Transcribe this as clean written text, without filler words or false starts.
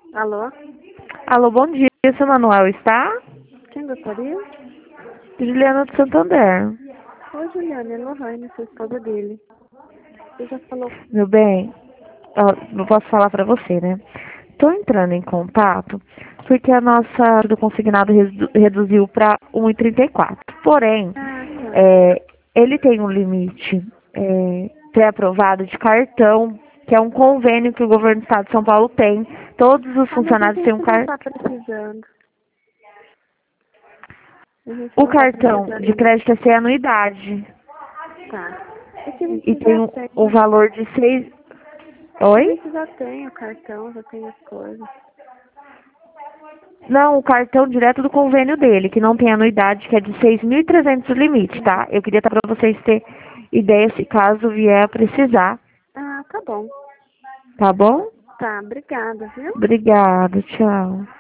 Alô? Alô, bom dia, seu Manuel está? Quem gostaria? Juliana do Santander. Oi, Juliana, é Lohane, sou esposa dele. Você já falou... Meu bem, não posso falar pra você, né? Tô entrando em contato porque a nossa do consignado reduziu para 1,34. Porém, Ah, tá. é, ele tem um limite pré-aprovado de cartão, que é um convênio que o governo do estado de São Paulo tem. Todos os Ah, mas a funcionários têm um gente não cartão. tá precisando. A gente O não tá cartão de precisando, não. crédito é sem anuidade. Tá. É que a E gente tem já um tem. valor de 6. A Oi? gente já tem o cartão, já tem as coisas. Não, o cartão direto do convênio dele, que não tem anuidade, que é de 6.300 o limite, tá? Eu queria estar para vocês terem ideia se caso vier a precisar, Ah, tá bom. tá bom? Tá, obrigada, viu? Obrigada, tchau.